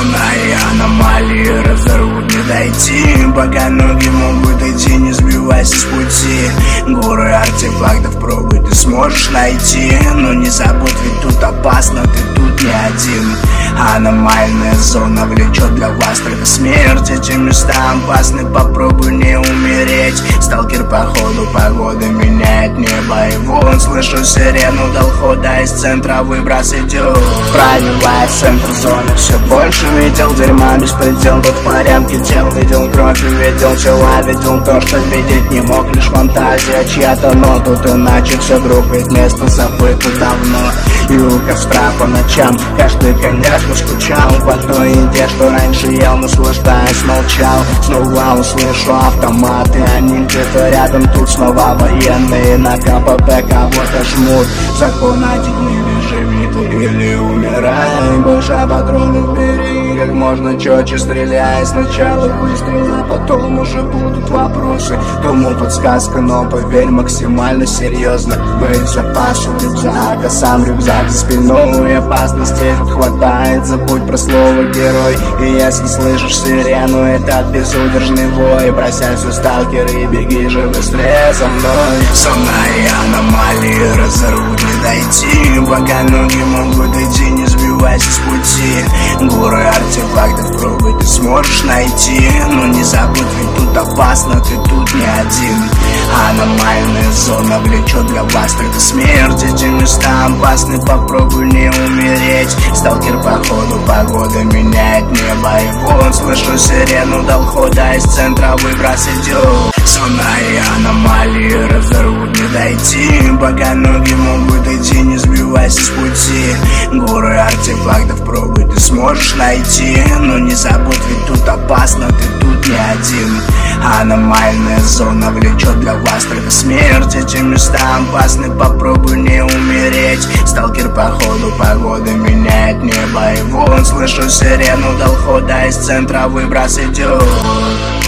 Сонные аномалии разорвут, не дойти, пока ноги могут идти, не сбивайся с пути. Горы артефактов пробуй, ты сможешь найти, но не забудь, ведь тут опасно, ты тут не один. Аномальная зона влечет для вас только смерть. Эти места опасны, попробуй не умереть. Сталкер по ходу погоды меняет небо, и вон слышу сирену долхода, из центра выброс идет. Пробивает центр зоны, все больше видел дерьма, беспредел тут в порядке дел. Видел кровь и видел тела, видел то, что видеть не мог лишь фантазия чья-то. Но тут иначе все, друг, ведь место забыто давно. И у костра по ночам каждый, конечно, скучал по той еде, что раньше ел, наслаждаясь, молчал. Снова услышу автоматы, они где-то рядом, тут снова военные на КПП кого-то жмут. Закон один: или живи ты, или умирай. Больше патронов бери, как можно четче стреляй. Сначала выстрел, а потом уже будут вопросы. Думал подсказка, но поверь, максимально серьезно. Боезапас у рюкзака, сам рюкзак за спиной. Опасностей тут хватает, забудь про слово герой. И если слышишь сирену, это безудержный вой. Бросайся, сталкер, и беги же быстрее со мной. Сонные аномалии разорвут, не дойти, пока ноги могут идти, не сбивайся с пути. Горы артефактов пробуй, ты сможешь найти, но не забудь, ведь тут опасно, ты тут не один. Аномальная зона влечет для вас только смерть. Эти места опасны, попробуй не умереть. Сталкер по ходу погоды меняет небо, и вон слышу сирену долхода, из центра выброс идет. Сонные аномалии разорвут, не дойти, пока ноги могут идти, не сбивайся с пути. Горы артефактов пробуй, ты сможешь найти, но не забудь, ведь тут опасно, ты тут не один. Аномальная зона влечет для вас только смерть. Эти места опасны, попробуй не умереть. Сталкер по ходу погоды меняет небо, и вон слышу сирену долхода, из центра выброс идет.